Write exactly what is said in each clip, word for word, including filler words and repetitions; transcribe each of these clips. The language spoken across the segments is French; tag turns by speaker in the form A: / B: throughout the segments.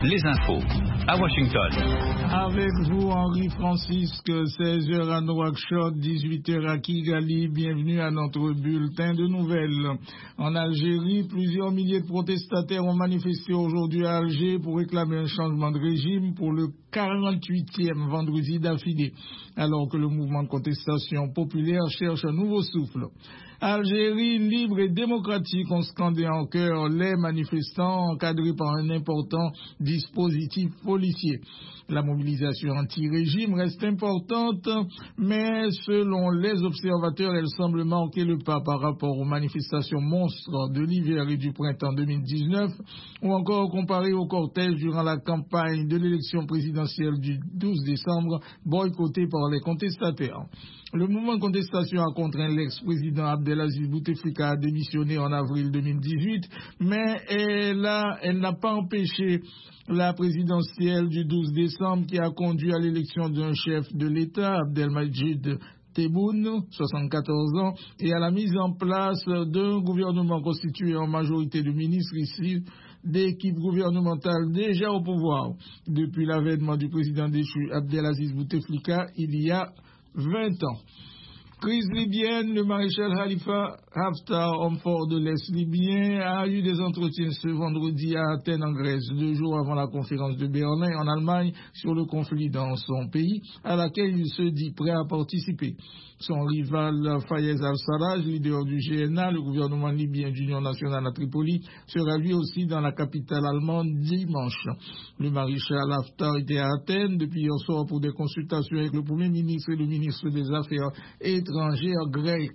A: Les infos à Washington.
B: Avec vous, Henri Francisque, seize heures à Nouakchott, dix-huit heures à Kigali. Bienvenue à notre bulletin de nouvelles. En Algérie, plusieurs milliers de protestataires ont manifesté aujourd'hui à Alger pour réclamer un changement de régime pour le quarante-huitième vendredi d'affilée, alors que le mouvement de contestation populaire cherche un nouveau souffle. Algérie libre et démocratique ont scandé en chœur les manifestants encadrés par un important dispositif policier. La mobilisation anti-régime reste importante, mais selon les observateurs, elle semble manquer le pas par rapport aux manifestations monstres de l'hiver et du printemps deux mille dix-neuf, ou encore comparé au cortège durant la campagne de l'élection présidentielle du douze décembre, boycotté par les contestataires. Le mouvement de contestation a contraint l'ex-président Abdelaziz Bouteflika à démissionner en avril deux mille dix-huit, mais elle, a, elle n'a pas empêché la présidentielle du douze décembre qui a conduit à l'élection d'un chef de l'État, Abdelmadjid Tebboune, soixante-quatorze ans, et à la mise en place d'un gouvernement constitué en majorité de ministres issus d'équipes gouvernementales déjà au pouvoir depuis l'avènement du président déchu Abdelaziz Bouteflika il y a vingt ans. Crise libyenne, le maréchal Khalifa Haftar, homme fort de l'Est libyen, a eu des entretiens ce vendredi à Athènes en Grèce, deux jours avant la conférence de Berlin en Allemagne sur le conflit dans son pays, à laquelle il se dit prêt à participer. Son rival Fayez al-Sarraj, leader du G N A, le gouvernement libyen d'Union nationale à Tripoli, sera lui aussi dans la capitale allemande dimanche. Le maréchal Haftar était à Athènes depuis hier soir pour des consultations avec le Premier ministre et le ministre des Affaires étrangères grec.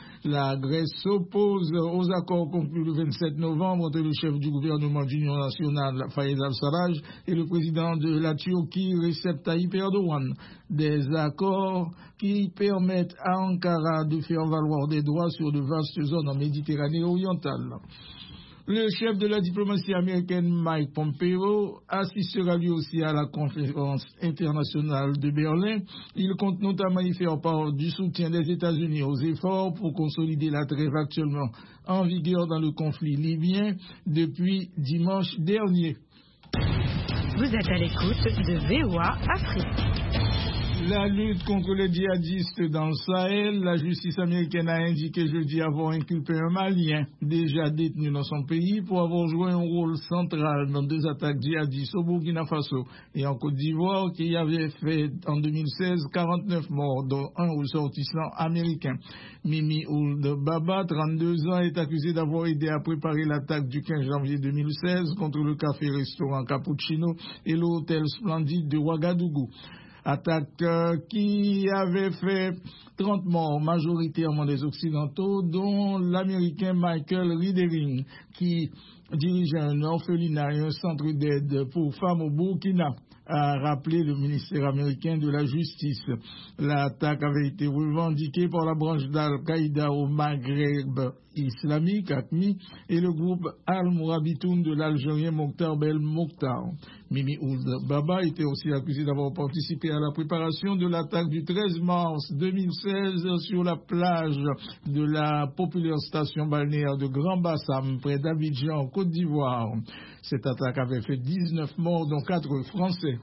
B: La Grèce s'oppose aux accords conclus le vingt-sept novembre entre le chef du gouvernement d'Union nationale, Fayez al-Sarraj, et le président de la Turquie, Recep Tayyip Erdogan. Des accords qui permettent à Ankara de faire valoir des droits sur de vastes zones en Méditerranée orientale. Le chef de la diplomatie américaine, Mike Pompeo, assistera lui aussi à la conférence internationale de Berlin. Il compte notamment y faire part du soutien des États-Unis aux efforts pour consolider la trêve actuellement en vigueur dans le conflit libyen depuis dimanche dernier.
C: Vous êtes à l'écoute de V O A Afrique.
B: La lutte contre les djihadistes dans le Sahel, la justice américaine a indiqué jeudi avoir inculpé un Malien déjà détenu dans son pays pour avoir joué un rôle central dans deux attaques djihadistes au Burkina Faso et en Côte d'Ivoire qui avaient fait en deux mille seize quarante-neuf morts, dont un ressortissant américain. Mimi Ould Baba, trente-deux ans, est accusé d'avoir aidé à préparer l'attaque du quinze janvier deux mille seize contre le café-restaurant Cappuccino et l'hôtel Splendide de Ouagadougou. Attaque euh, qui avait fait trente morts, majoritairement des Occidentaux, dont l'Américain Michael Riedering, qui dirigeait un orphelinat et un centre d'aide pour femmes au Burkina, a rappelé le ministère américain de la Justice. L'attaque avait été revendiquée par la branche d'Al-Qaïda au Maghreb islamique, A Q M I, et le groupe Al-Mourabitoun de l'Algérien Mokhtar Bel Mokhtar. Mimi Ould Baba était aussi accusé d'avoir participé à la préparation de l'attaque du treize mars deux mille seize sur la plage de la populaire station balnéaire de Grand Bassam, près d'Abidjan, en Côte d'Ivoire. Cette attaque avait fait dix-neuf morts, dont quatre Français.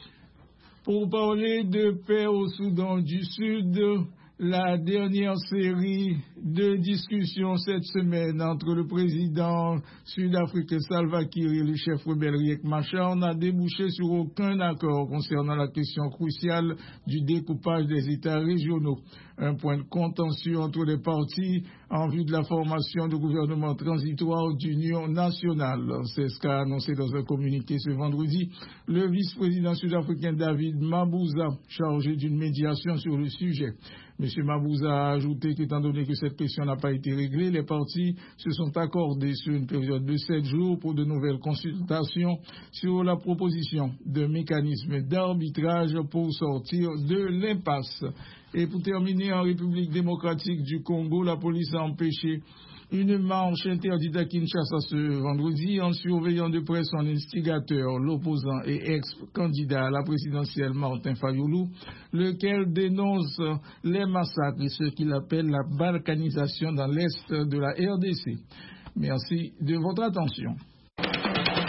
B: Pour parler de paix au Soudan du Sud, la dernière série de discussions cette semaine entre le président sud-africain Salva Kiir et le chef rebelle Riek Machar n'a débouché sur aucun accord concernant la question cruciale du découpage des États régionaux. Un point de contention entre les partis en vue de la formation de gouvernement transitoire d'union nationale. C'est ce qu'a annoncé dans un communiqué ce vendredi le vice-président sud-africain David Mabuza, chargé d'une médiation sur le sujet. M. Mabuza a ajouté qu'étant donné que cette question n'a pas été réglée, les partis se sont accordés sur une période de sept jours pour de nouvelles consultations sur la proposition d'un mécanisme d'arbitrage pour sortir de l'impasse. Et pour terminer, en République démocratique du Congo, la police a empêché une marche interdite à Kinshasa ce vendredi en surveillant de près son instigateur, l'opposant et ex-candidat à la présidentielle Martin Fayulu, lequel dénonce les massacres et ce qu'il appelle la balkanisation dans l'est de la R D C. Merci de votre attention.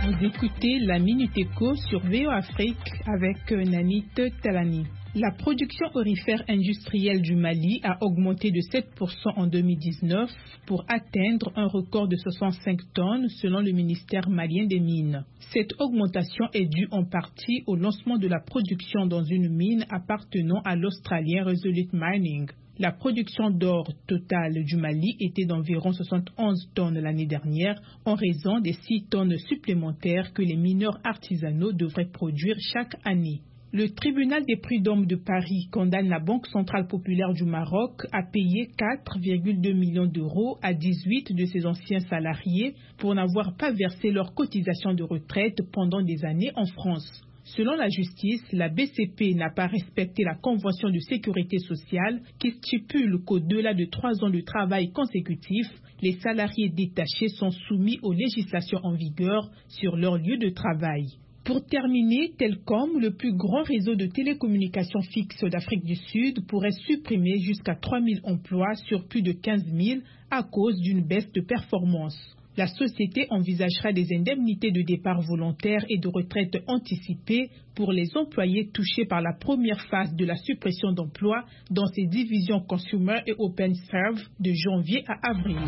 D: Vous écoutez la Minute Éco sur V O Afrique avec Nanit Talani. La production aurifère industrielle du Mali a augmenté de sept pour cent en deux mille dix-neuf pour atteindre un record de soixante-cinq tonnes selon le ministère malien des Mines. Cette augmentation est due en partie au lancement de la production dans une mine appartenant à l'Australien Resolute Mining. La production d'or totale du Mali était d'environ soixante et onze tonnes l'année dernière en raison des six tonnes supplémentaires que les mineurs artisanaux devraient produire chaque année. Le tribunal des prud'hommes de Paris condamne la Banque centrale populaire du Maroc à payer quatre virgule deux millions d'euros à dix-huit de ses anciens salariés pour n'avoir pas versé leurs cotisations de retraite pendant des années en France. Selon la justice, la B C P n'a pas respecté la Convention de sécurité sociale qui stipule qu'au-delà de trois ans de travail consécutif, les salariés détachés sont soumis aux législations en vigueur sur leur lieu de travail. Pour terminer, Telcom, le plus grand réseau de télécommunications fixes d'Afrique du Sud, pourrait supprimer jusqu'à trois mille emplois sur plus de quinze mille à cause d'une baisse de performance. La société envisagera des indemnités de départ volontaire et de retraite anticipée pour les employés touchés par la première phase de la suppression d'emplois dans ses divisions Consumer et Open Serve de janvier à avril.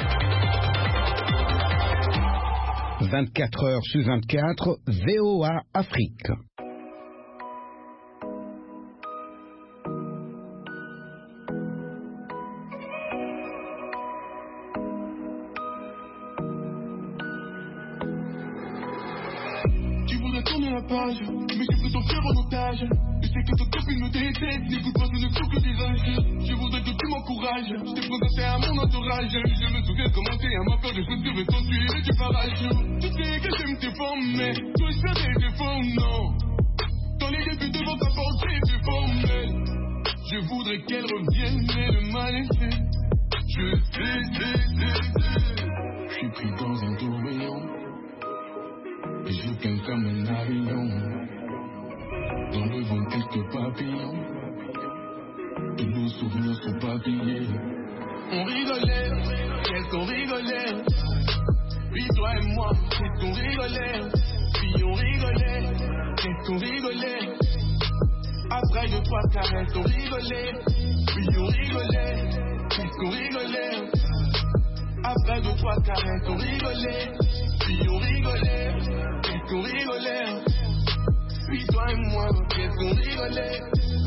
E: vingt-quatre heures sur vingt-quatre, V O A Afrique.
F: Tu voudrais tourner la page, mais j'ai pris ton cœur en otage. Je sais que ton copine me déteste, n'écoute pas, ce ne faut que des rages. Je voudrais que tu m'encourages, je t'ai présenté à mon entourage. Je me souviens comment t'es à ma peur de chaussures et sans suivre du barrage. Tu sais que j'aime tes formes, mais toi je ferais des formes, non. Dans les débuts devant ta pensée, tu formelle. Je voudrais qu'elle revienne, mais le mal est fait. Je sais, sais, sais, sais. Je suis pris dans un tourbillon. Et je plains comme un avion. Dans le vent quelques papillons. Tous nos souvenirs sont papillés. On rigolait, qu'est-ce qu'on rigolait. Puis toi et moi, qu'est-ce qu'on rigolait. Puis on rigolait, qu'est-ce qu'on rigolait. Après deux, trois caresses, on rigolait. Puis on rigolait, qu'est-ce qu'on rigolait. Après deux, trois caresses, on rigolait. Puis on rigolait, qu'est-ce qu'on rigolait. Puis toi et moi, qu'est-ce qu'on rigolait.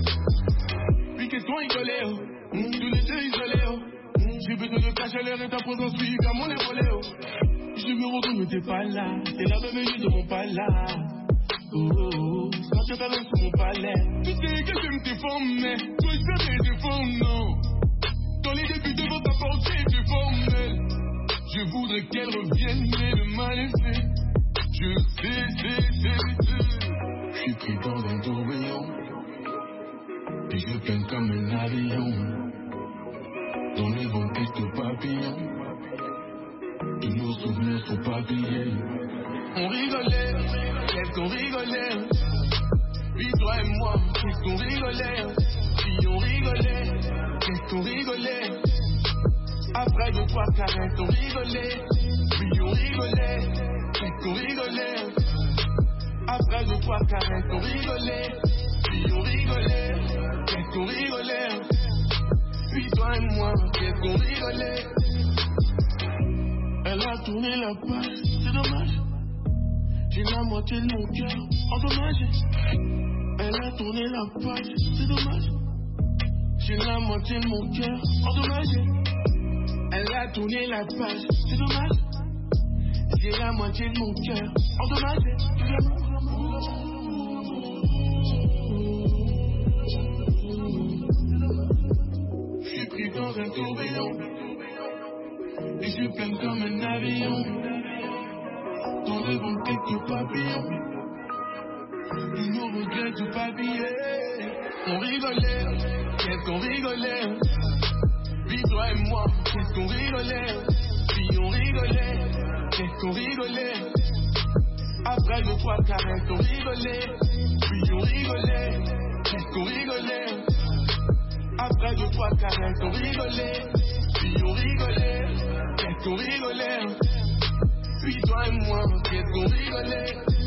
F: Puis qu'est-ce qu'on rigolait, oh. Mmh, tous les deux isolés, oh. Mmh, j'ai besoin de ta chaleur et ta présence, oui, vers mon épaulé, oh. Je me retourne, mais t'es pas là. T'es là, même juste de mon pas là. Oh, oh, oh. Quand tu t'arrêtes sur mon palais. Tu sais que j'aime tes formes, mais toi je ferais des formes, non. Dans les débuts devant ta pensée, tu formelle. Je voudrais qu'elle revienne, mais le mal est fait. Je sais, sais, sais, sais. Je suis pris dans un tourbillon. Et je plains comme un avion. Dans le vent quelques papillons. Tous nos souvenirs sont papillés. On rigolait, qu'est-ce qu'on rigolait. Puis toi et moi, qu'est-ce qu'on rigolait. Puis on rigolait, qu'est-ce qu'on rigolait. Après deux, trois caresses, on rigolait. Puis on rigolait, qu'est-ce qu'on rigolait. Après deux, trois caresses, on rigolait. Puis on rigolait, qu'est-ce qu'on rigolait. Puis toi et moi, qu'est-ce qu'on rigolait. Elle a tourné la page, c'est dommage. J'ai la moitié de mon cœur endommagé. Elle a tourné la page, c'est dommage. J'ai la moitié de mon cœur endommagé. Elle a tourné la page, c'est dommage. J'ai la moitié de mon cœur endommagé. Je suis pris dans un tourbillon. Et je plains comme un avion. Dans le vent quelques papillons. Tous nos regrets tout papillés. On rigolait, qu'est-ce qu'on rigolait. Puis toi et moi, qu'est-ce qu'on rigolait. Puis on rigolait, qu'est-ce qu'on rigolait. Après deux, trois caresses, on rigolait. Puis on rigolait, qu'est-ce qu'on rigolait. Après deux, trois caresses, on rigolait. Puis on rigolait, qu'est-ce qu'on rigolait. puis toi et moi, qu'est-ce qu'on rigolait.